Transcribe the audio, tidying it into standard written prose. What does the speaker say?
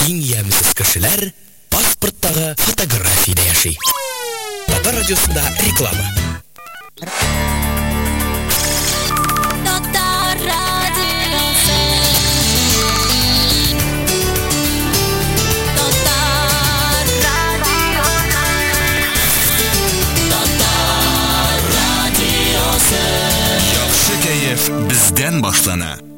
Dinleyemisiz kişiler pasporttagı fotografiyada yaşay. Tatar Radyosu'nda reklama. Tatar Radyosu. Tatar Radyosu. Tatar Radyosu. Yaxşı keyif bizden başlana.